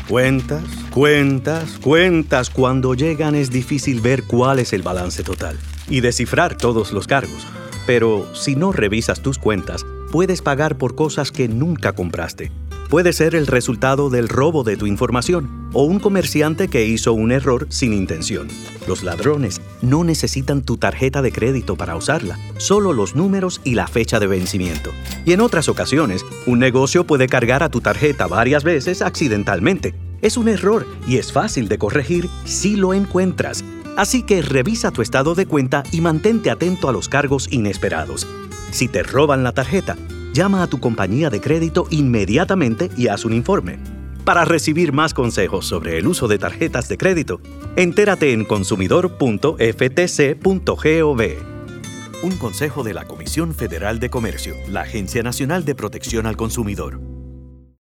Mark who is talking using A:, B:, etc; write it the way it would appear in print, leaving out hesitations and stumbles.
A: Cuentas, cuentas, cuentas. Cuando llegan es difícil ver cuál es el balance total y descifrar todos los cargos. Pero si no revisas tus cuentas, puedes pagar por cosas que nunca compraste. Puede ser el resultado del robo de tu información o un comerciante que hizo un error sin intención. Los ladrones no necesitan tu tarjeta de crédito para usarla, solo los números y la fecha de vencimiento. Y en otras ocasiones, un negocio puede cargar a tu tarjeta varias veces accidentalmente. Es un error y es fácil de corregir si lo encuentras. Así que revisa tu estado de cuenta y mantente atento a los cargos inesperados. Si te roban la tarjeta, llama a tu compañía de crédito inmediatamente y haz un informe. Para recibir más consejos sobre el uso de tarjetas de crédito, entérate en consumidor.ftc.gov. Un consejo de la Comisión Federal de Comercio, la Agencia Nacional de Protección al Consumidor.